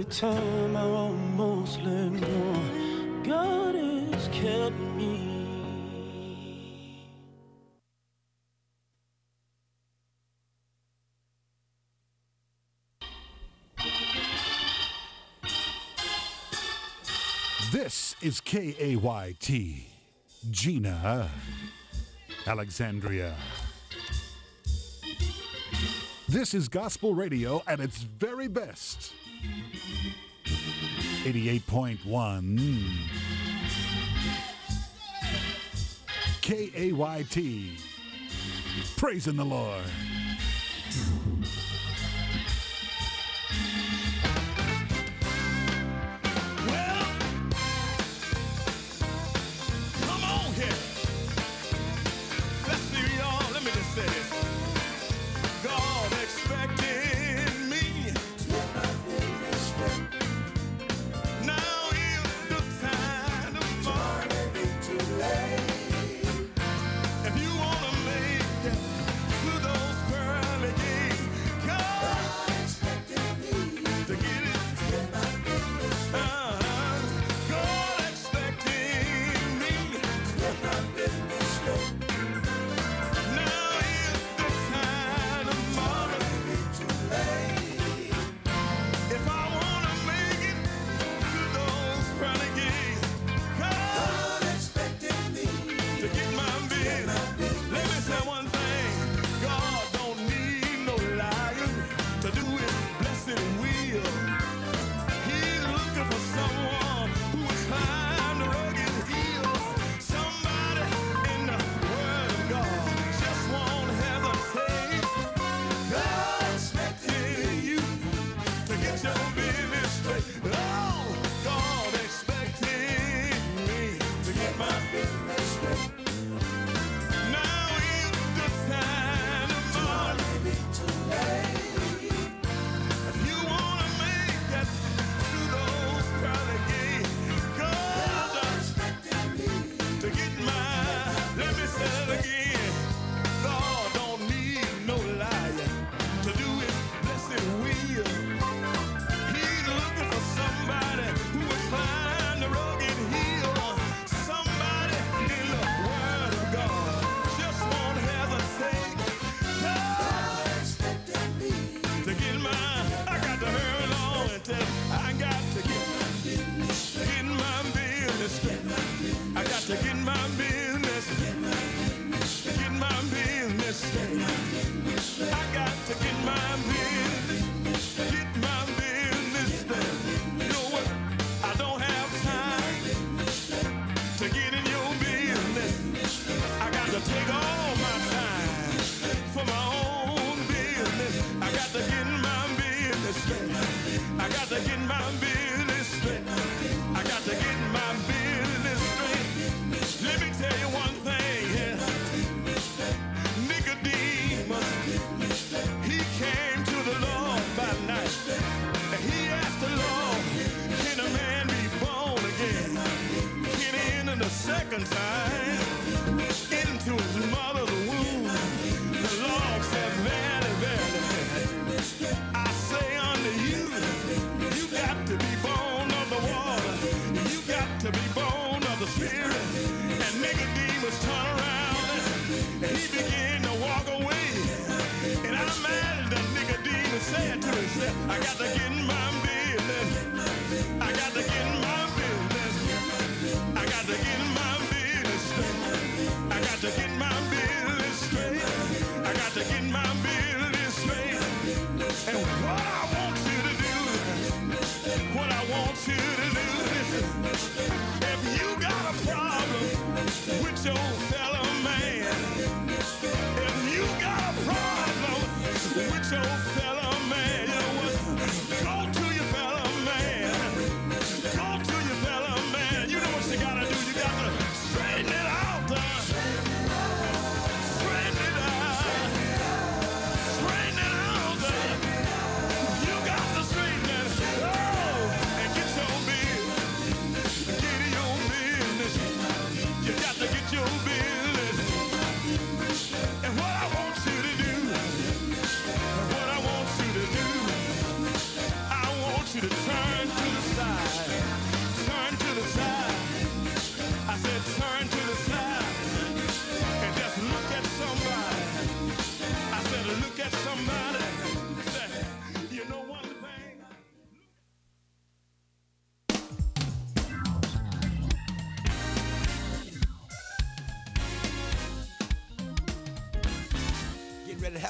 time I almost let go, God has kept me. This is KAYT, Gina, Alexandria. This is gospel radio at its very best. 88.1 KAYT. Praising the Lord. Say this. God expected me. Now is the time to fall. Too late. If you wanna make it to those pearly gates, God expected me to get it. God expected me to get my business straight. Second time into his mother's womb, the Lord said, "Very, very, I say unto you, you got to be born of the water, you got to be born of the Spirit." And Nicodemus turned around and he began to walk away. And I imagine that Nicodemus said to himself, "I got to get in my business. I got to get in my business. I got to get in my business straight. I got to get my business straight. I got to get my business straight." And what I want you to do, what I want you to do, listen. If you got a problem with your fellow man, if you got a problem with your fellow man, you know what? Go to your fellow man. Go to your fellow man. You know what you gotta do? You gotta straighten it out. Straighten it out. Straighten it out. You got to straighten it. Oh, and get your bill.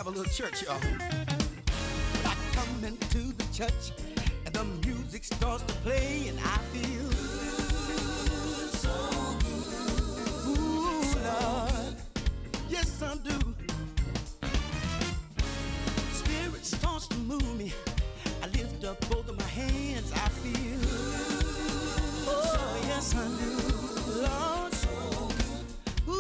a little church, y'all. I come into the church and the music starts to play and I feel good, so good. Ooh, Lord, yes I do. Spirit starts to move me. I lift up both of my hands. I feel good, oh yes I do, Lord, so good.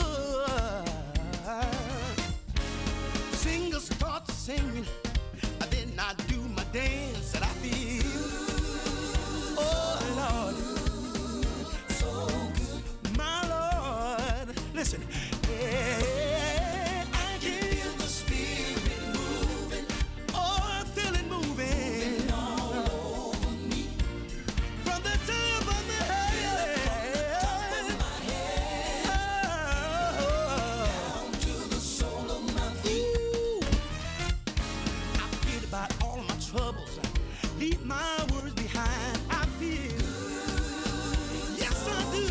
Ooh, singers start to sing. Then I do my dance and I feel, oh Lord, so good, my Lord. Listen, yeah, I can feel the Spirit moving. Oh, I feel it moving all over me. From the top of my head, down to the sole of my feet. About all my troubles, leave my worries behind. I feel good, yes I do.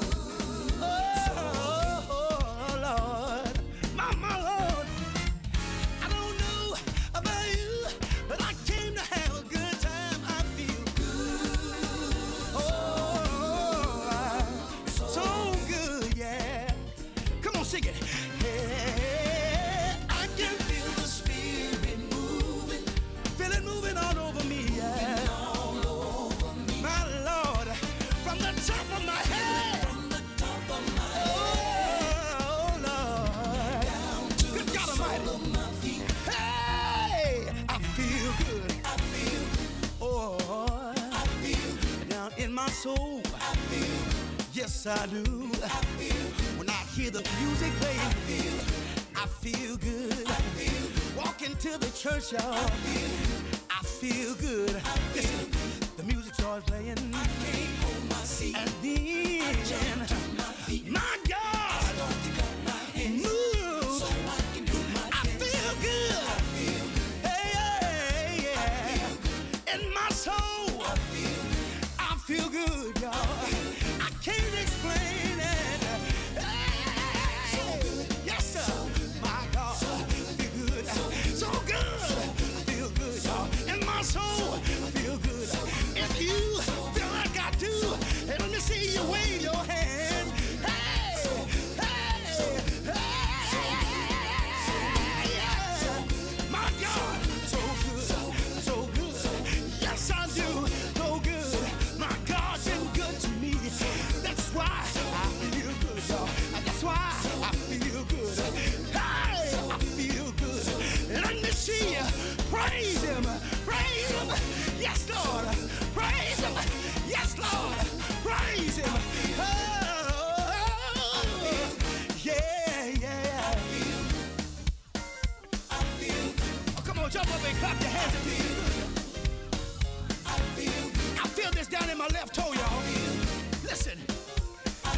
Oh Lord, my Lord. I don't know about you, but I came to have a good time. I feel good, oh, so good, yeah. Come on, sing it. Soul, I feel, yes I do. I feel, when I hear the music playing, I feel good. I feel, walk into the church, y'all. I feel good. Listen, the music starts playing. I can't hold my seat. And then I jump to my feet. My God, I start to clap my hands, move, so I can do my dance. I feel good. I feel good. Hey, yeah, yeah. I feel good. In my soul, I feel good, y'all. I can't explain it. Hey, so good. Yes, sir. So good. My God, so good. I feel good. So good. I feel good, y'all. In my soul, I feel good. If you feel like I do, let me see you wave your hand. Hey, hey, hey, yeah. My God, so good, so good. Yes, I do. So good. My God's been good to me. That's why I feel good, y'all. That's why I feel good. Hey, I feel good. Let me see you praise Him, praise Him. Yes, Lord, praise Him. Yes, Lord, praise Him. Oh, yeah, yeah. I feel. Oh, come on, jump up and clap your hands and feel good. I feel this down in my left toe, y'all. Listen. I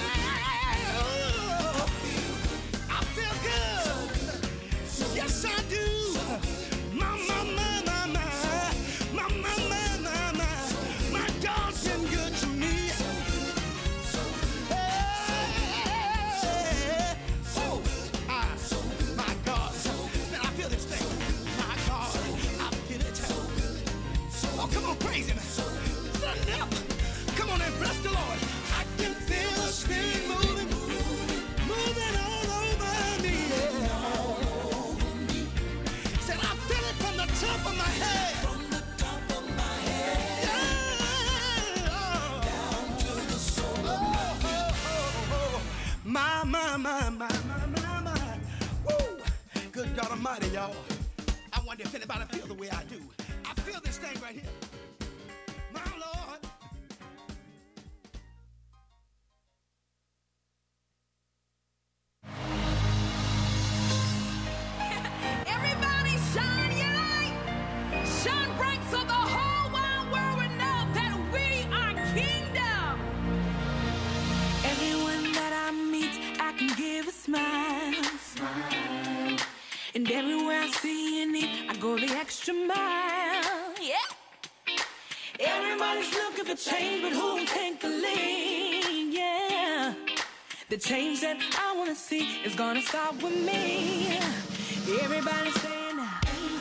feel good. Yes, I do. My God's been good to me. My God. Man, I feel this thing. My God, I feel it. Oh, come on, praise Him. Stand up. Come on and bless the Lord. I can feel the Spirit moving, moving all over me. Said I feel it from the top of my head. From the top of my head. Yeah. Down to the sole of my feet. My. Woo. Good God Almighty, y'all. I wonder if anybody feel the way I do. I feel this thing right here. My Lord. Everybody shine your light. Shine bright so the whole wide world will know that we are kingdom. Everyone that I meet, I can give a smile. And everywhere I see a need, I go the extra mile. Yeah. Everybody's looking for change, but who will take the lead? Yeah. The change that I wanna see is gonna start with me. Everybody saying now.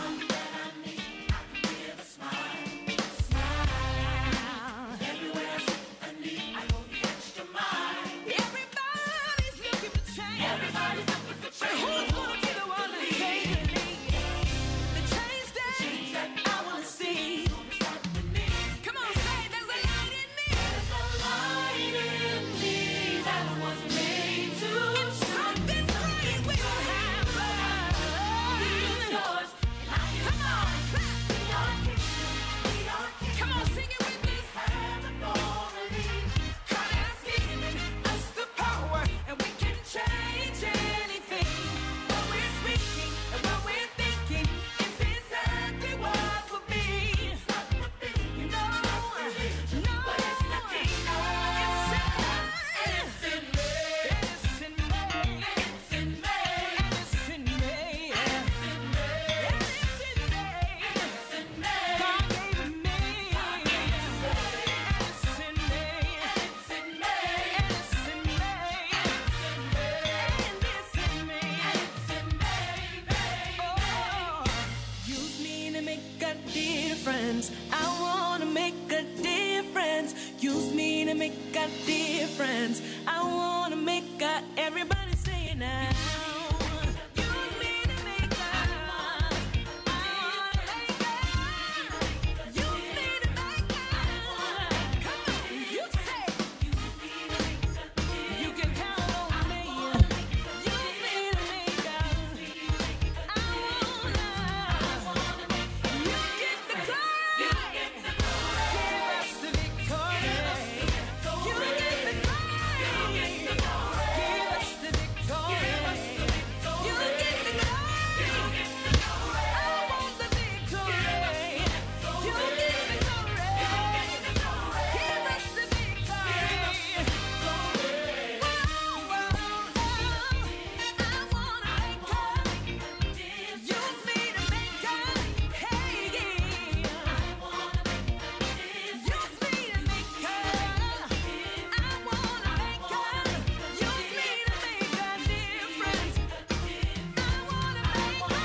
I wanna make a difference. Use me to make a difference. I wanna make a, everybody say it now. Use me to make a, I wanna make a, use me to make a, come on, you say, you can count on me. Use me to make a, I wanna, you get the glory. Give us the victory. You get the glory. Give us the victory. You get the glory. I want the victory. You get the glory. Give us the victory. Whoa, I wanna make a, use me to make a, hey, yeah. Use me to make a, I wanna make a, use me to make a difference. I wanna make a,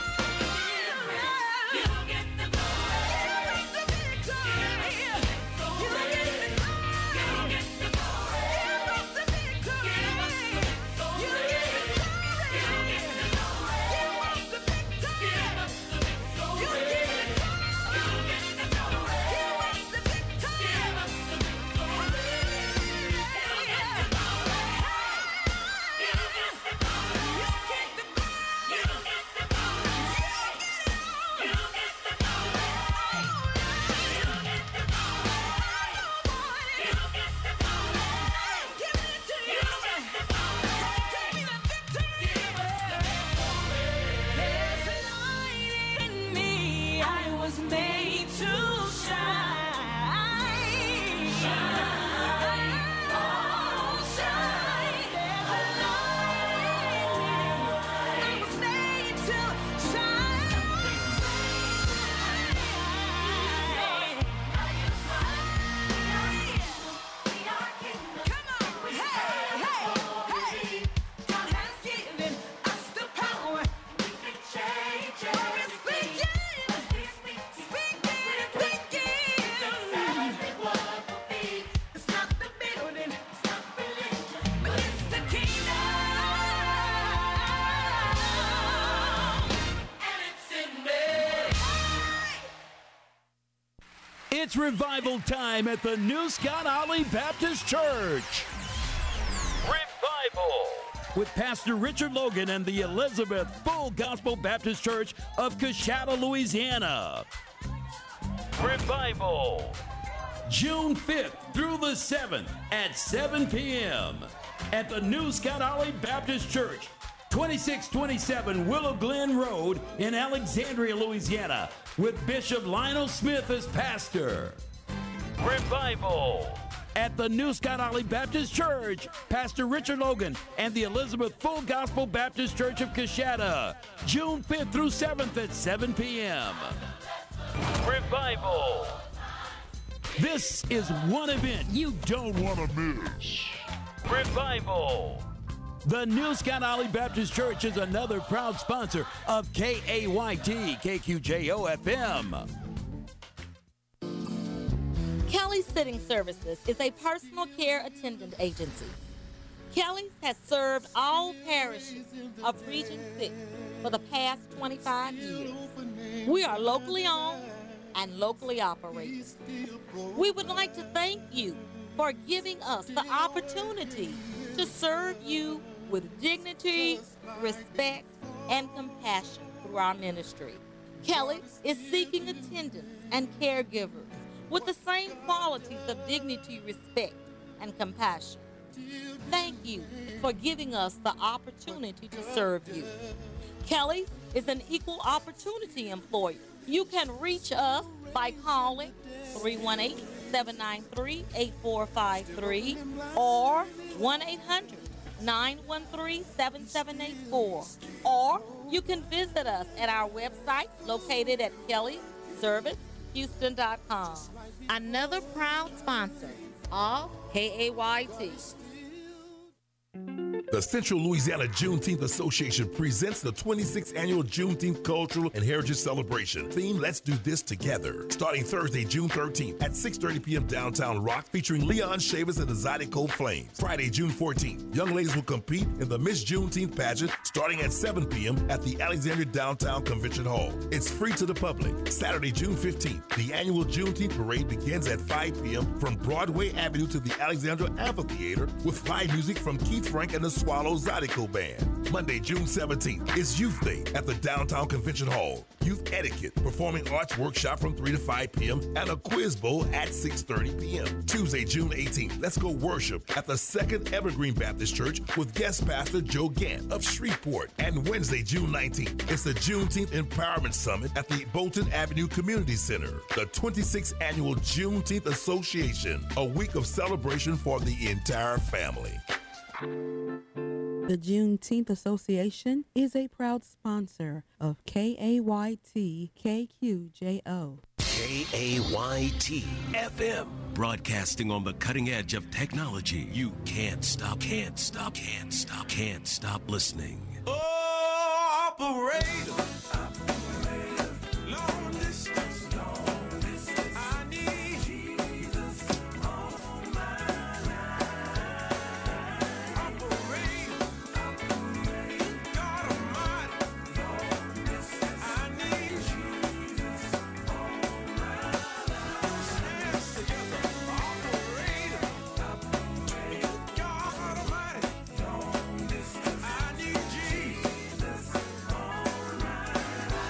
you get the glory. Give us the victory. You get the glory. You get the glory. Give us the victory. You get the glory. You get the glory. Give us the victory. You get the glory. You get the glory. Give us the victory. I was made to shine. Shine. Oh, shine. There's a light in me. I was made to shine. Come on. Hey, hey, hey. God has given us the power. We can change it. We're speaking. It's not the building, it's not religion, but it's the kingdom, and it's in me. It's revival time at the New Scott Ollie Baptist Church. Revival! With Pastor Richard Logan and the Elizabeth Full Gospel Baptist Church of Coshada, Louisiana. Revival! June 5th through the 7th at 7 p.m. at the New Scott Ollie Baptist Church, 2627 Willow Glen Road in Alexandria, Louisiana, with Bishop Lionel Smith as pastor. Revival! At the New Scott Ollie Baptist Church, Pastor Richard Logan and the Elizabeth Full Gospel Baptist Church of Coshada, June 5th through 7th at 7 p.m. Revival! This is one event you don't want to miss. Revival! The New Scott Alley Baptist Church is another proud sponsor of KAYT, KQJO FM. Kelly's Sitting Services is a personal care attendant agency. Kelly's has served all parishes of Region 6 for the past 25 years. We are locally owned and locally operated. We would like to thank you for giving us the opportunity to serve you with dignity, respect, and compassion through our ministry. Kelly's is seeking attendants and caregivers with the same qualities of dignity, respect, and compassion. Thank you for giving us the opportunity to serve you. Kelly is an equal opportunity employer. You can reach us by calling 318-793-8453 or 1-800-913-7784. Or you can visit us at our website located at kellyservicehouston.com. Another proud sponsor of KAYT. The Central Louisiana Juneteenth Association presents the 26th Annual Juneteenth Cultural and Heritage Celebration. Theme, Let's Do This Together. Starting Thursday, June 13th at 6:30 p.m. downtown Rock, featuring Leon Chavis and the Zydeco Flames. Friday, June 14th, young ladies will compete in the Miss Juneteenth pageant starting at 7 p.m. at the Alexandria Downtown Convention Hall. It's free to the public. Saturday, June 15th, the annual Juneteenth parade begins at 5 p.m. from Broadway Avenue to the Alexandria Amphitheater with live music from Keith Frank and the Swallow Zydeco Band. Monday, June 17th is Youth Day at the Downtown Convention Hall. Youth Etiquette, Performing Arts Workshop from 3 to 5 p.m. and a quiz bowl at 6:30 p.m. Tuesday, June 18th, let's go worship at the Second Evergreen Baptist Church with guest pastor Joe Gant of Shreveport. And Wednesday, June 19th, it's the Juneteenth Empowerment Summit at the Bolton Avenue Community Center. The 26th Annual Juneteenth Association, a week of celebration for the entire family. The Juneteenth Association is a proud sponsor of KAYT KQJO. KAYT FM, broadcasting on the cutting edge of technology. You can't stop listening. Oh, operator. Long distance. I need Jesus on my line. Operator. God Almighty. I need Jesus on my line. Stand together. Operator. God Almighty. I need Jesus on my line.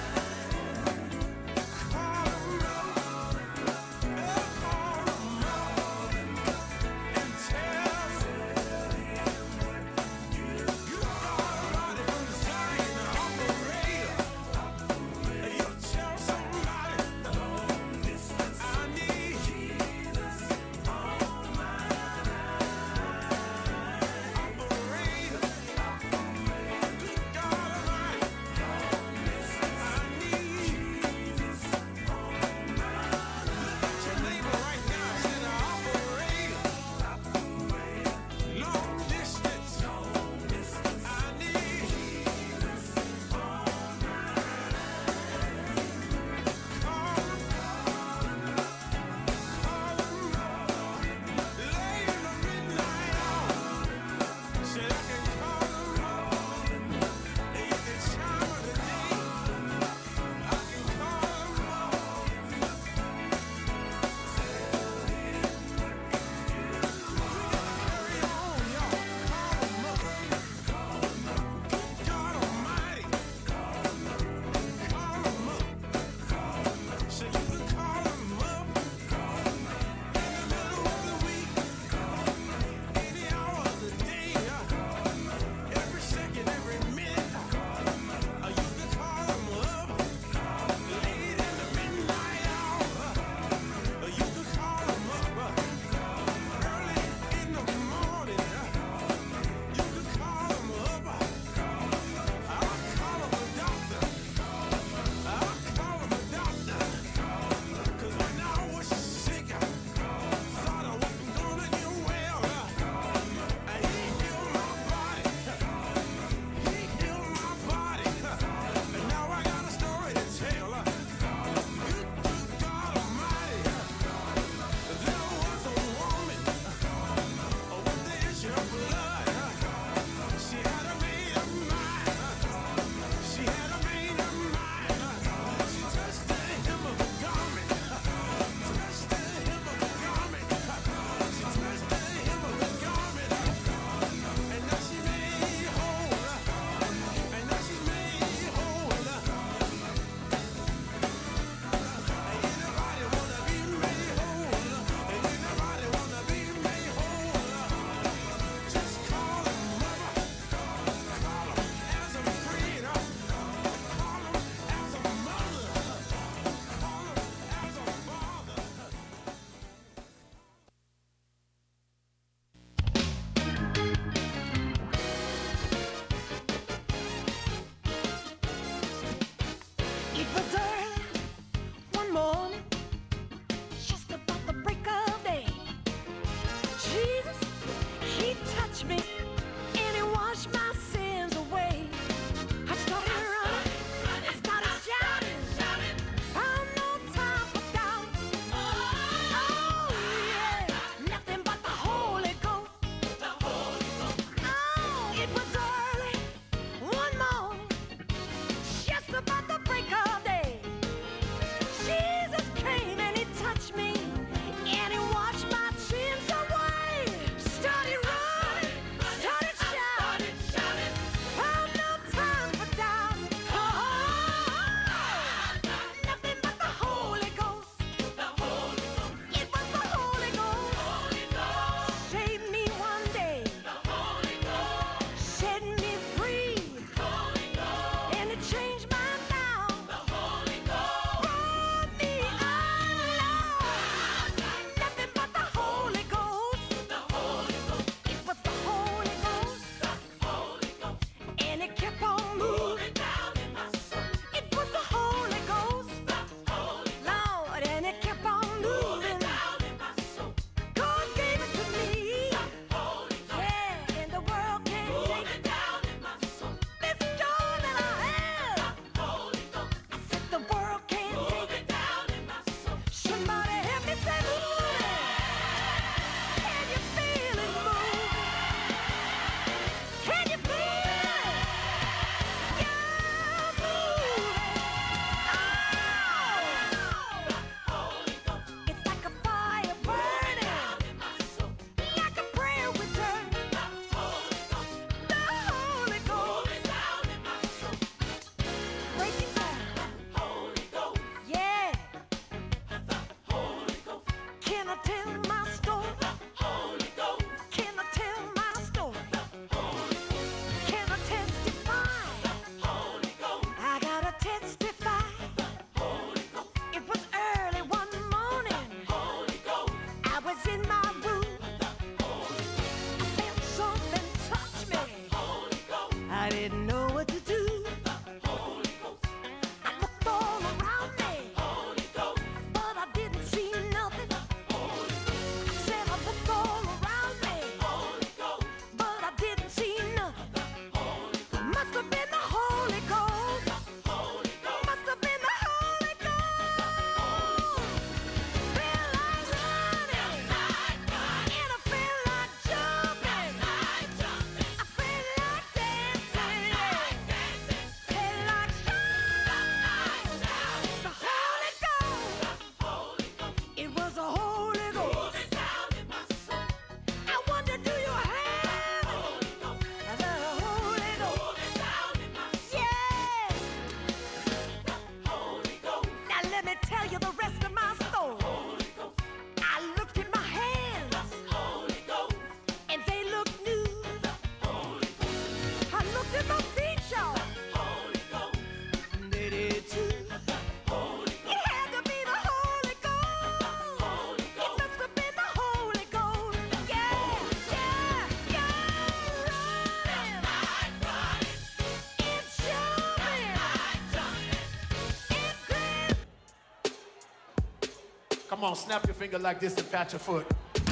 Come on, snap your finger like this and pat your foot.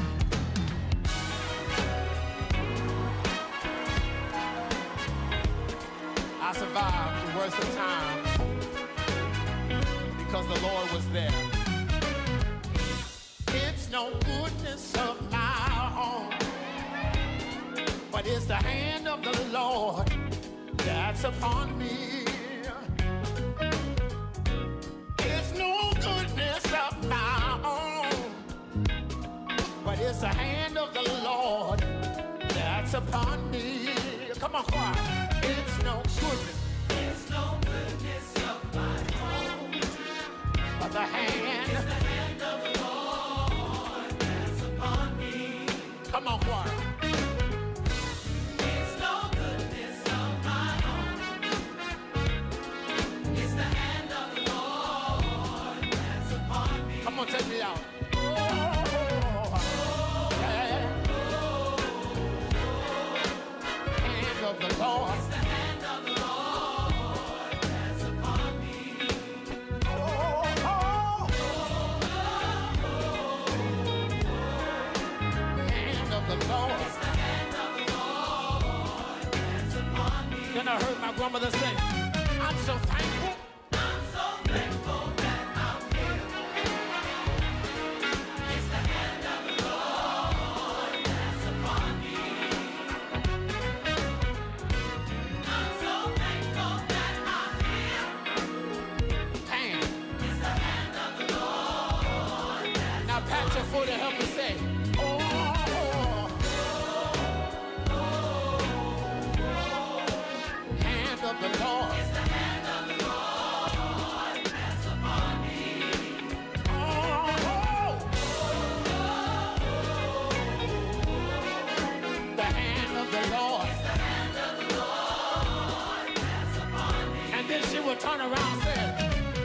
I survived the worst of times because the Lord was there. It's no goodness of my own, but it's the hand of the Lord that's upon me. It's no goodness of my own, but it's the hand of the Lord that's upon me. Come on, choir. It's no goodness. It's no goodness of my own, but the hand. It's the hand of the Lord that's upon me. Come on, choir. It's no goodness of my own. It's the hand of the Lord that's upon me. Come on, take me out. Of the Lord. It's the hand of the Lord that's upon me. Oh, oh, hand of the Lord. It's the hand of the Lord that's upon me. Then I heard my grandmother say, I'm so thankful. I'm so thankful that I'm here. It's the hand of the Lord that's upon me. Pat your foot and help me say, oh, hand of the Lord. It's the hand of the Lord that's upon me. Oh, the hand of the Lord. It's the hand of the Lord that's upon me. And then she would turn around and say,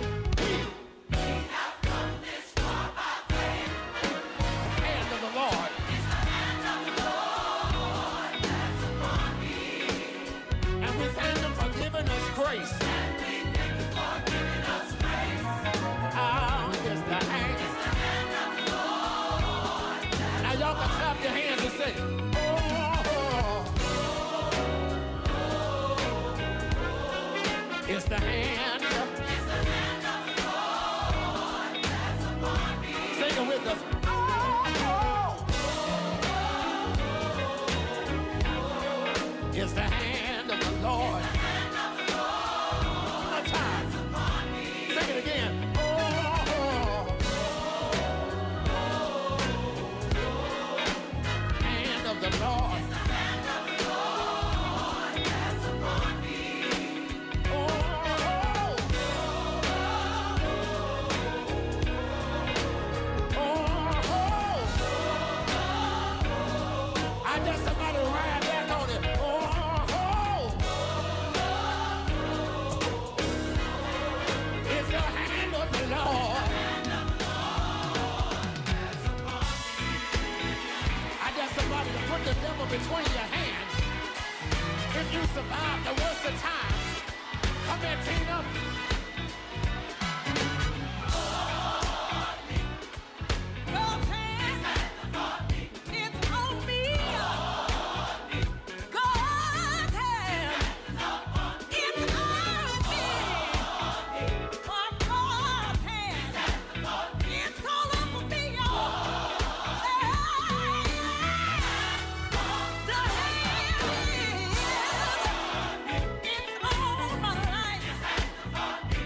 Lord. It's the hand of the Lord that's upon me. And we thank Him for giving us grace. And we thank Him for giving us grace. Oh, it's the hand. It's the hand of the Lord. Now y'all can clap your hands and say, oh. It's the hand. It's the hand of the Lord that's upon me. Sing it with us. It's the hand of the Lord. It's the hand of the Lord. One time. Upon me. Sing it again. Oh, hand of the Lord. It's the hand of the Lord that's upon me. I just somebody ride back on it. It's the hand of the Lord. I dare somebody to put the devil between your hands. If you survive the worst of times, come here, Tina. It's on my life.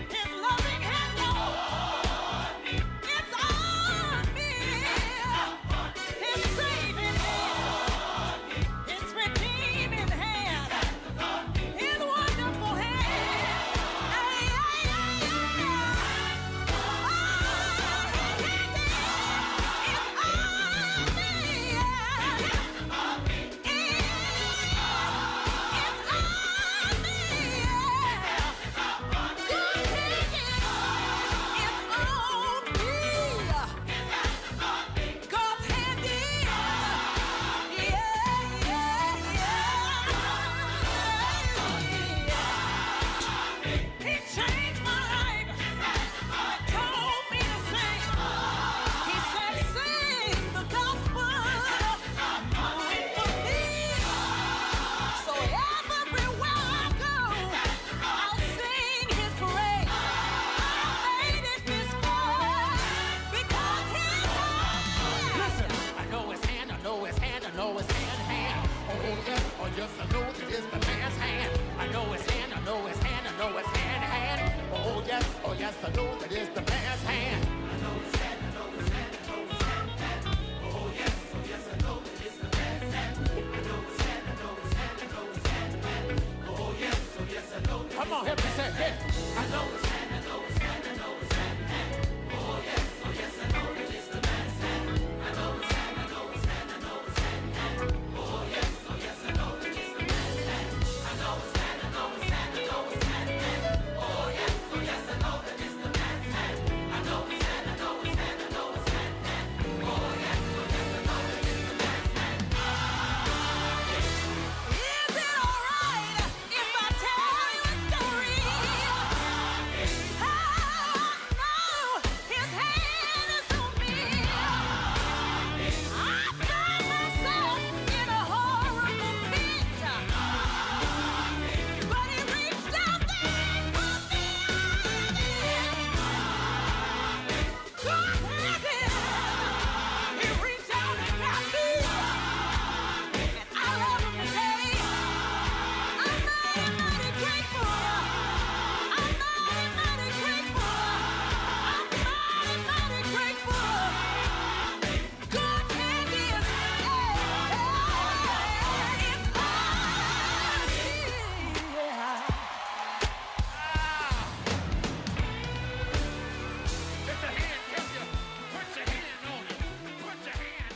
just know that it's the man's hand. I know his hand, I know his hand, I know his hand. Oh yes, I know that it's the man's hand. I know his hand, I know his hand, I know his hand. Oh yes, I know that it's the man's hand. I know his hand, I know his hand, I know his hand. Oh yes, I know. Come on, help me say it. I know his hand, I know his hand, I know his hand. Oh yes, I know that it's the man's hand. I know his hand, I know his hand, I know his hand. Oh yes, I know that it's the man's hand. I know his hand, I know his hand, I know his hand. Oh yes, I know that it's the man's hand. I know his hand, I know his hand, I know his hand. Oh yes, I know that it's the man's hand. Is it alright if I tell you a story? Oh, no, his hand is on me. I found myself in a horrible pit, but he reached out there and put me out of it. God bless him. He reached out and got me, and I love him today. I'm mighty grateful. I'm mighty grateful. I'm mighty grateful. God's hand is, it's If the hand tells you, put your hand on it. Put your hand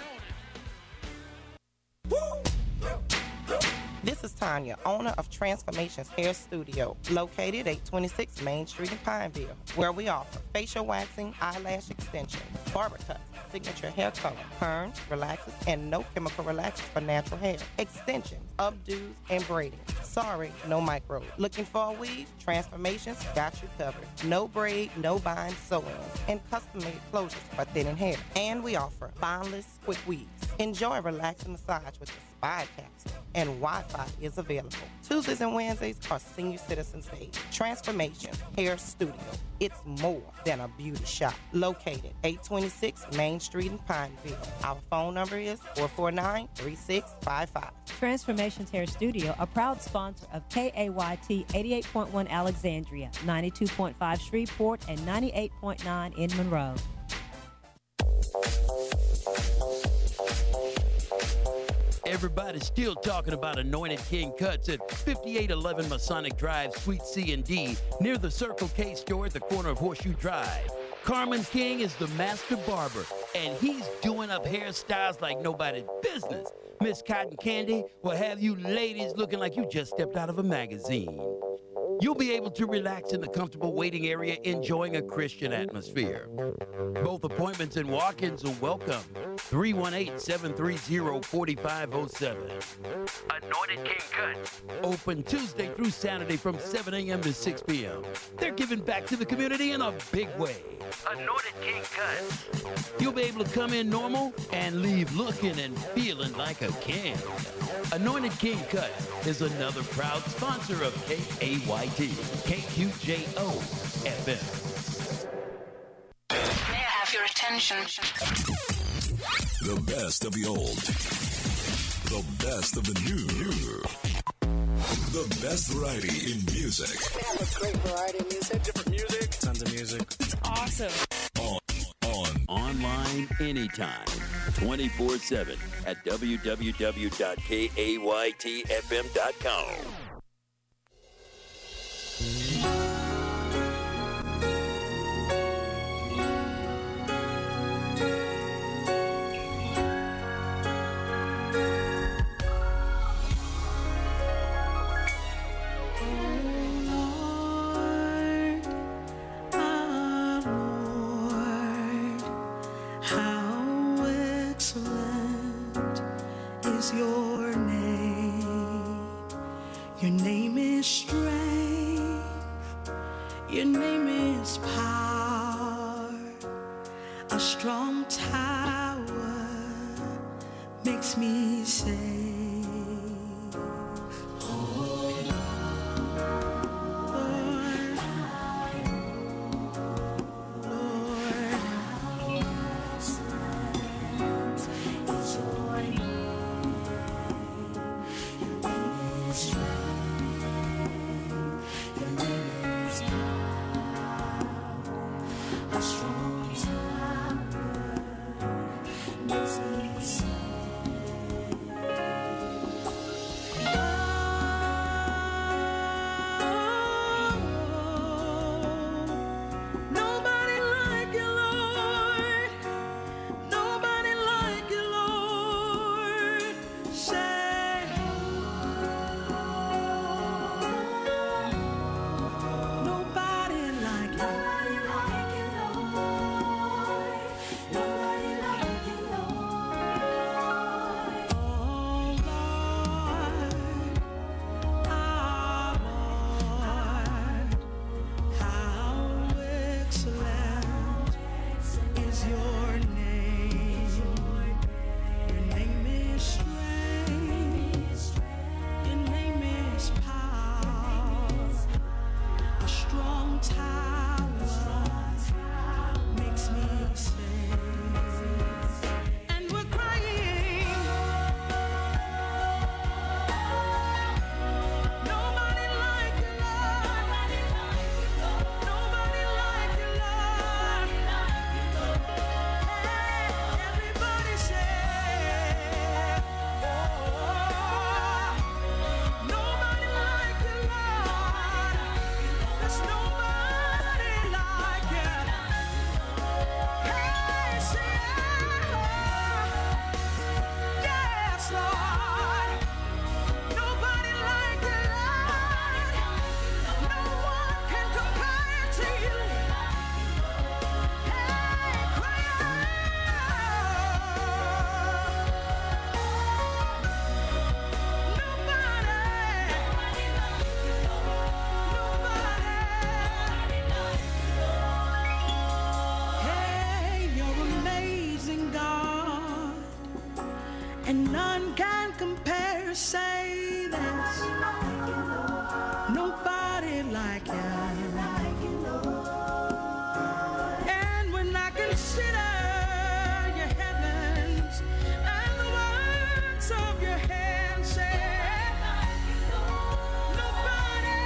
on it. This is Tanya, owner of Transformations Hair Studio, located at 26 Main Street in Pineville, where we offer facial waxing, eyelash extensions, barber cuts, signature hair color, perms, relaxers, and no chemical relaxers for natural hair, extensions, updos, and braiding. Sorry, no micro. Looking for a weave? Transformations got you covered. No braid, no bind sew-ins, and custom-made closures for thinning hair. And we offer bondless quick weaves. Enjoy a relaxing massage with the Spy Capsule, and Wi-Fi is available. Tuesdays and Wednesdays are Senior Citizens Day. Transformations Hair Studio. It's more than a beauty shop. Located 826 Main Street in Pineville. Our phone number is 449-3655. Transformations Hair Studio, a proud sponsor of KAYT 88.1 Alexandria, 92.5 Shreveport, and 98.9 in Monroe. Everybody's still talking about Anointed King Cuts at 5811 Masonic Drive, Suite C and D, near the Circle K store at the corner of Horseshoe Drive. Carmen King is the master barber, and he's doing up hairstyles like nobody's business. Miss Cotton Candy will have you ladies looking like you just stepped out of a magazine. You'll be able to relax in the comfortable waiting area, enjoying a Christian atmosphere. Both appointments and walk-ins are welcome. 318-730-4507. Anointed King Cuts. Open Tuesday through Saturday from 7 a.m. to 6 p.m. They're giving back to the community in a big way. Anointed King Cuts. You'll be able to come in normal and leave looking and feeling like a king. Anointed King Cuts is another proud sponsor of KAYT, KQJO FM. May I have your attention? The best of the old. The best of the new. The best variety in music. We have a great variety of music. Different music. Tons of music. It's awesome. Online anytime, 24/7 at www.kaytfm.com. Your name is strength. Your name is power. A strong tower makes me safe. Oh, none can compare. Say there's nobody like you. And when I consider your heavens and the works of your hands, say nobody.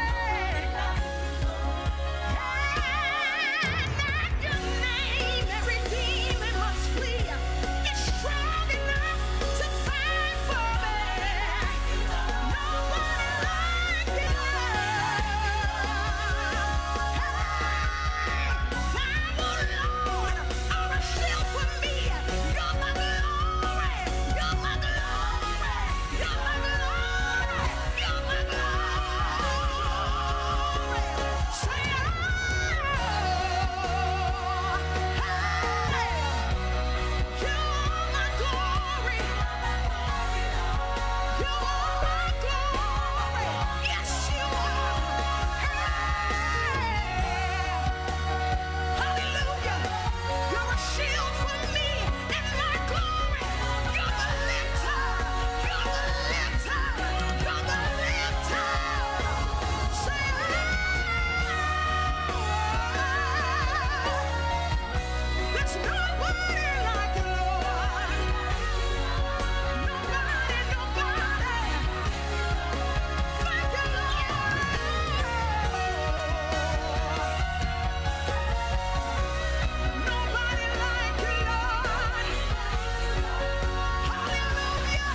And at your name, every demon must flee. It's strong enough to fight for me. Nobody like you. Lord, are a shield for me. You're my glory. You're my glory. You're my glory. You're my glory. Say, you're my glory. You're my glory. Yes, you are. Hallelujah. You're a shield for me and my glory. You're the lifter. You're the lifter. You're the lifter. Say, there's nobody like you, Lord. Nobody, nobody. Thank you, Lord. Nobody like you, Lord. Hallelujah.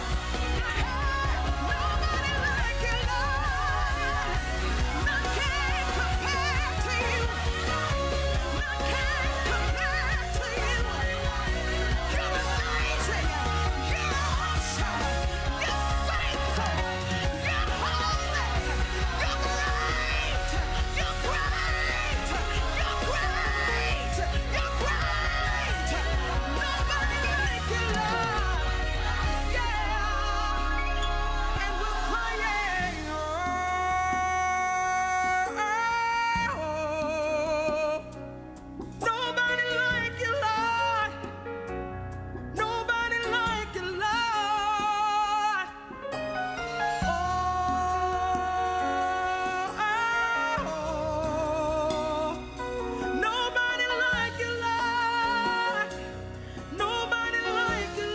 Nobody like you, Lord. None can compare to you. None can compare to you. You're amazing. You're awesome. You're faithful. You're holy. You're great. You're great. You're great. You're great. Nobody like you, Lord. Yeah. And we're crying, oh, nobody like you, Lord. Nobody like you, Lord. Nobody like you, Lord. Nobody like you,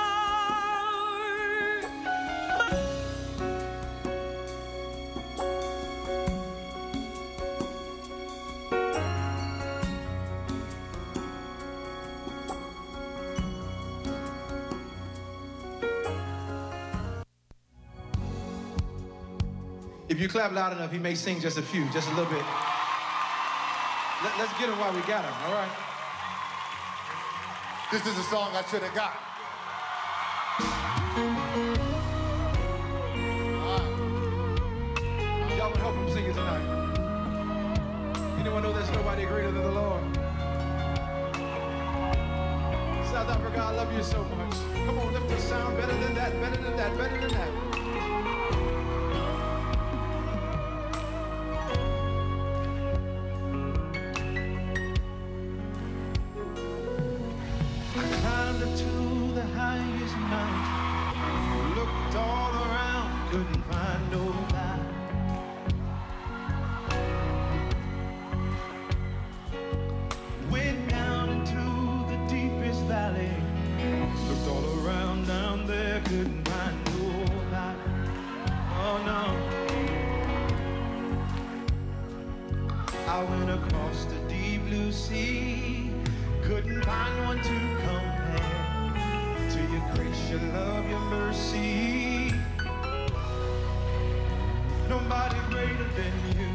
If you clap loud enough, he may sing just a few, just a little bit. Let's get him while we got him, all right? This is a song I should have got. Y'all would help him sing it tonight. Anyone know there's nobody greater than the Lord? South Africa, I love you so much. Come on, lift the sound better than that, better than that, better than that. I climbed up to the highest mountain, looked all around, couldn't find nobody. Went down into the deepest valley, looked all around down there, couldn't find nobody. Oh no. I went across the deep blue sea, couldn't find one to compare to your grace, your love, your mercy. Nobody greater than you.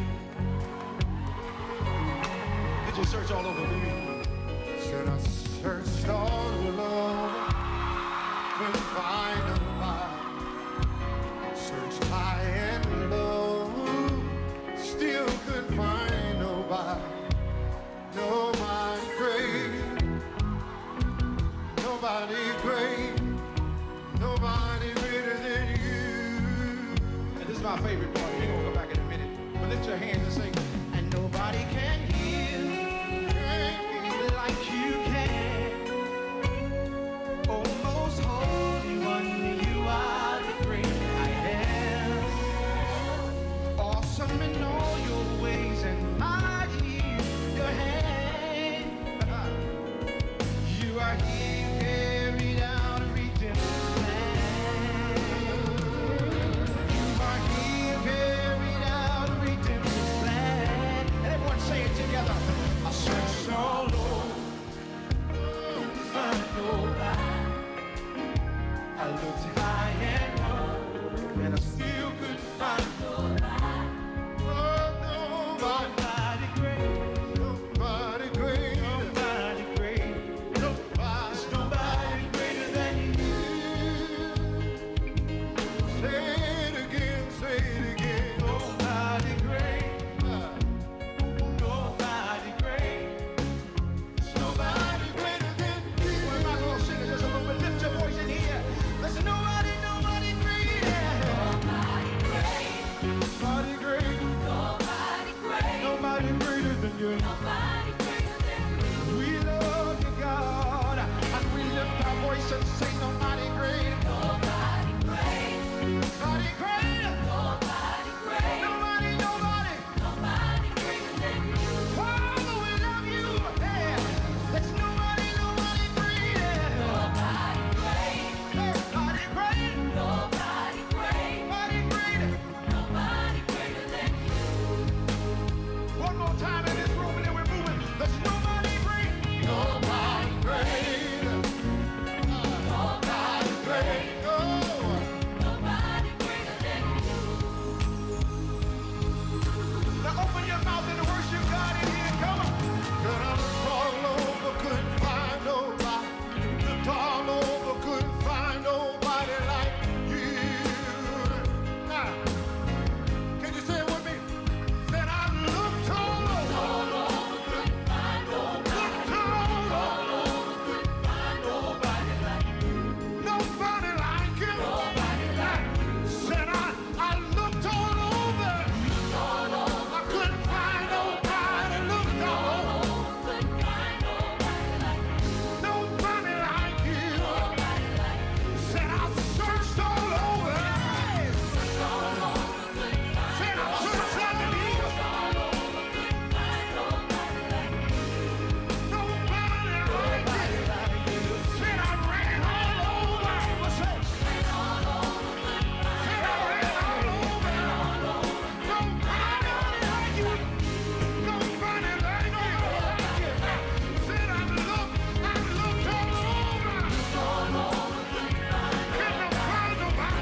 Did you search all over, baby? Said I searched all over, couldn't find nobody. Searched high and low, still couldn't find nobody. Nobody great, nobody great, nobody greater than you. And this is my favorite part. We're gonna go back in a minute. But lift your hands and sing. And nobody can heal like you can. Oh, most holy one, looked high and low, and I still couldn't find nobody. Oh, nobody great. Nobody great. Nobody great. There's nobody greater than you. Say it again, say it again. Nobody great. Nobody great. There's nobody greater than you. Well, I'm not gonna sing it just a little bit. Lift your voice in here. There's nobody greater. Nobody great. Nobody great. Nobody great. Nobody greater than you. Nobody greater than you. We love you, God, and we lift our voice and say nobody great. Nobody great. Nobody great. Nobody great. Nobody greater than you. Father, we love you. Yeah. There's nobody greater. Nobody great. Nobody great. Nobody great. Nobody greater. Nobody greater than you. One more time in this room and then we're moving. There's nobody great. Nobody great. Nobody great. Oh. Nobody greater than you. Now open your mouth and worship God in here. Come on. Could I look all over, couldn't find nobody. Looked all over, couldn't find nobody like you. Now, can you say it with me? Said I looked all over, couldn't find nobody. Looked all over, couldn't find nobody like you. Nobody like you. Nobody like you. Said I looked all over. I couldn't find nobody. Looked all over. Couldn't find nobody like you. Nobody like you. Nobody like you. Said I searched all over. Searched all over. Said I searched underneath. Couldn't find nobody like you. Nobody like you. Said I ran all over. Said I ran all over. Nobody like you. Nobody like you. Said I looked all over. Couldn't find nobody.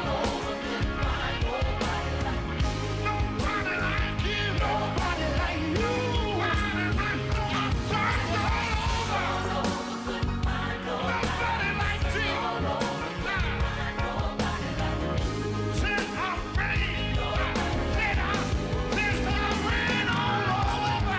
Nobody like you. Nobody like you. I searched all over. Nobody like you. Said I ran. Said I ran all over.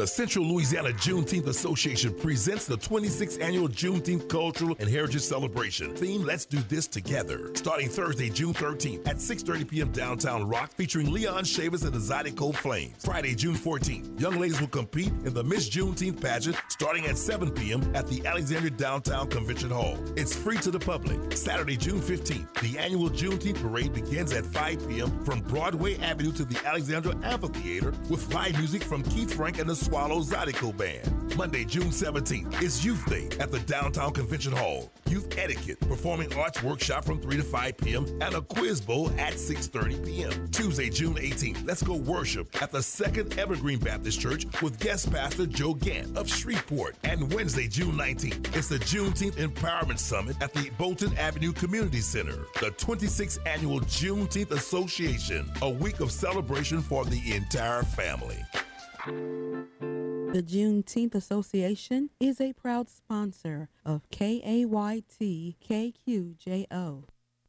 The Central Louisiana Juneteenth Association presents the 26th Annual Juneteenth Cultural and Heritage Celebration. Theme, Let's Do This Together. Starting Thursday, June 13th at 6:30 p.m. downtown Rock, featuring Leon Shavers and the Zydeco Flames. Friday, June 14th, young ladies will compete in the Miss Juneteenth pageant starting at 7 p.m. at the Alexandria Downtown Convention Hall. It's free to the public. Saturday, June 15th, the annual Juneteenth parade begins at 5 p.m. from Broadway Avenue to the Alexandria Amphitheater with live music from Keith Frank and the Swallow Zydeco Band. Monday, June 17th, is Youth Day at the Downtown Convention Hall. Youth Etiquette, Performing Arts Workshop from 3 to 5 p.m. and a quiz bowl at 6:30 p.m. Tuesday, June 18th, Let's Go Worship at the Second Evergreen Baptist Church with guest pastor Joe Gant of Shreveport. And Wednesday, June 19th, it's the Juneteenth Empowerment Summit at the Bolton Avenue Community Center. The 26th Annual Juneteenth Association, a week of celebration for the entire family. The Juneteenth Association is a proud sponsor of KAYT KQJO.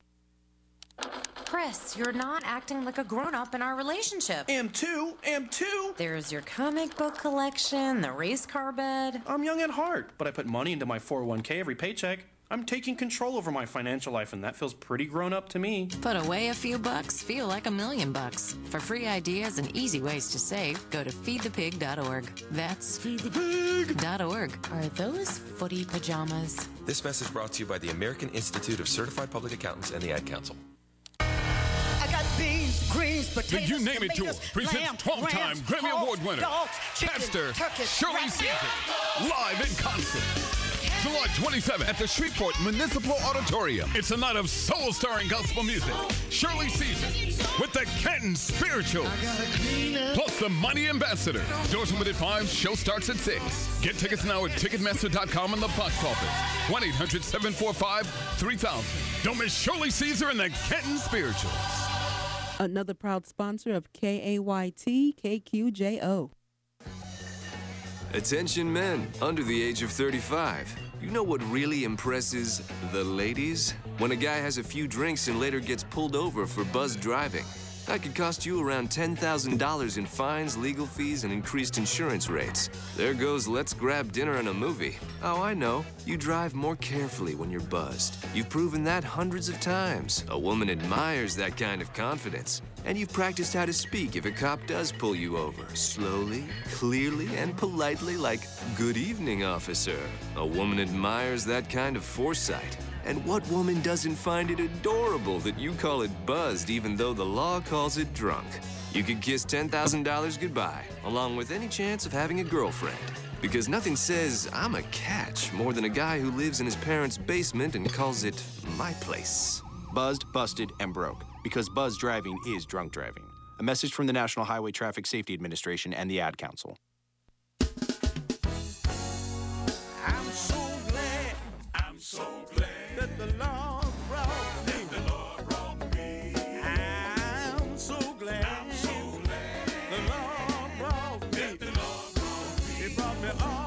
Chris, you're not acting like a grown-up in our relationship. Am too. There's your comic book collection, the race car bed. I'm young at heart, but I put money into my 401k every paycheck. I'm taking control over my financial life, and that feels pretty grown up to me. Put away a few bucks, feel like $1 million. For free ideas and easy ways to save, go to feedthepig.org. That's feedthepig.org. Are those footy pajamas? This message brought to you by the American Institute of Certified Public Accountants and the Ad Council. I got beans, greens, potatoes, The You Name It Tour presents 12-time Grammy Award winner, Pastor Shirley Caesar, live in concert. July 27th at the Shreveport Municipal Auditorium. It's a night of soul-stirring gospel music. Shirley Caesar with the Canton Spirituals. Plus the Mighty Ambassador. Doors open at 5. Show starts at 6. Get tickets now at Ticketmaster.com and the box office. 1-800-745-3000. Don't miss Shirley Caesar and the Canton Spirituals. Another proud sponsor of KAYT KQJO. Attention men under the age of 35. You know what really impresses the ladies? When a guy has a few drinks and later gets pulled over for buzzed driving. That could cost you around $10,000 in fines, legal fees, and increased insurance rates. There goes let's grab dinner and a movie. Oh, I know. You drive more carefully when you're buzzed. You've proven that hundreds of times. A woman admires that kind of confidence. And you've practiced how to speak if a cop does pull you over. Slowly, clearly, and politely like, "Good evening, officer." A woman admires that kind of foresight. And what woman doesn't find it adorable that you call it buzzed even though the law calls it drunk? You could kiss $10,000 goodbye, along with any chance of having a girlfriend. Because nothing says, "I'm a catch," more than a guy who lives in his parents' basement and calls it my place. Buzzed, busted, and broke. Because buzz driving is drunk driving. A message from the National Highway Traffic Safety Administration and the Ad Council. I'm so glad that the Lord brought me. I'm so glad the Lord brought me. He brought me all